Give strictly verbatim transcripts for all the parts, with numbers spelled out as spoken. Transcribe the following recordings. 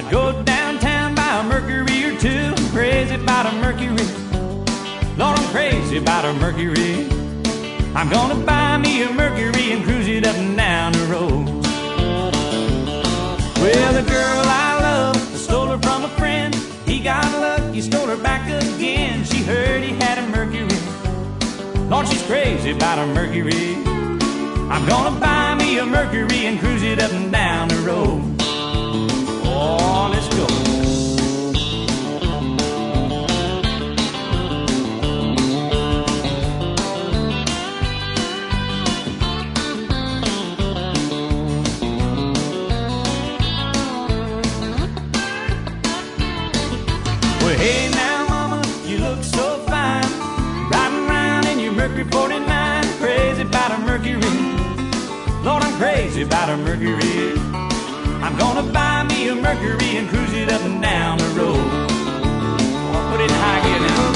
I'd go downtown, buy a Mercury or two. I'm crazy about a Mercury. Lord, I'm crazy about a Mercury. I'm gonna buy me a Mercury and cruise it up and down the road. Well, the girl I love, I stole her from a friend. He got lucky, stole her back again. She heard he had a Mercury. Lord, she's crazy about a Mercury. I'm gonna buy me a Mercury and cruise it up and down the road. Oh, let's go. Well, hey now, mama, you look so fine, riding around in your Mercury forty-nine. Crazy about a Mercury. Lord, I'm crazy about a Mercury. I'm gonna buy me a Mercury and cruise it up and down the road. I'll put it in high gear now.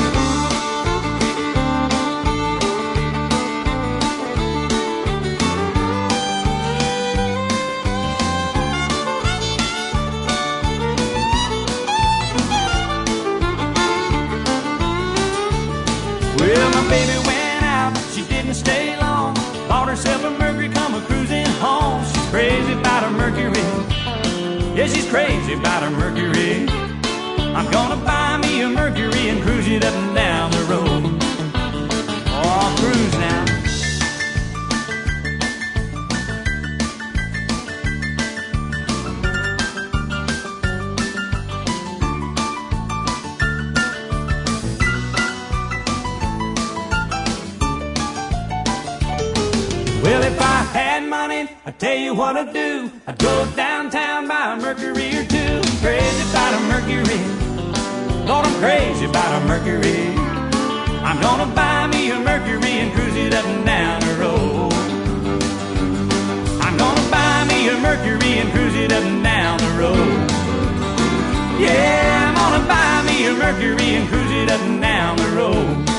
Well, my baby went out, she didn't stay long. Bought herself a Mercury, come a cruising home. She's crazy about a Mercury. Yeah, she's crazy about a Mercury. I'm gonna buy me a Mercury and cruise it up and down the road. Oh, I'll cruise now. Well, if I had money, I'd tell you what I'd do. I'd go downtown, buy a Mercury or two. Crazy about a Mercury. Lord, I'm crazy about a Mercury. I'm gonna buy me a Mercury and cruise it up and down the road. I'm gonna buy me a Mercury and cruise it up and down the road. Yeah, I'm gonna buy me a Mercury and cruise it up and down the road.